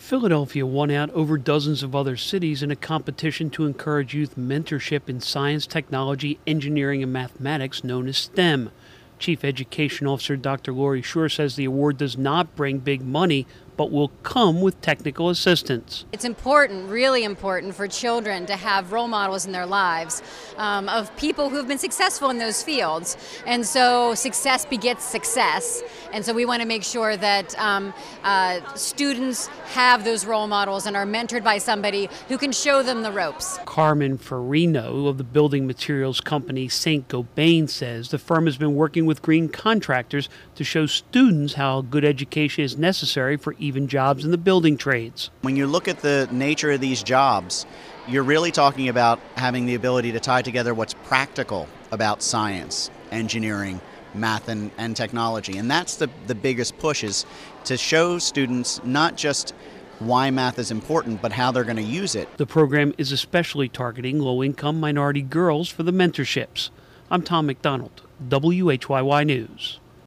Philadelphia won out over dozens of other cities in a competition to encourage youth mentorship in science, technology, engineering, and mathematics known as STEM. Chief Education Officer Dr. Lori Shore says the award does not bring big money, but will come with technical assistance. It's important, really important, for children to have role models in their lives of people who have been successful in those fields. And so success begets success. And so we want to make sure that students have those role models and are mentored by somebody who can show them the ropes. Carmen Farino of the building materials company St. Gobain says the firm has been working with green contractors to show students how good education is necessary for even jobs in the building trades. When you look at the nature of these jobs, you're really talking about having the ability to tie together what's practical about science, engineering, math, and technology. And that's the biggest push, is to show students not just why math is important, but how they're going to use it. The program is especially targeting low-income minority girls for the mentorships. I'm Tom McDonald, WHYY News.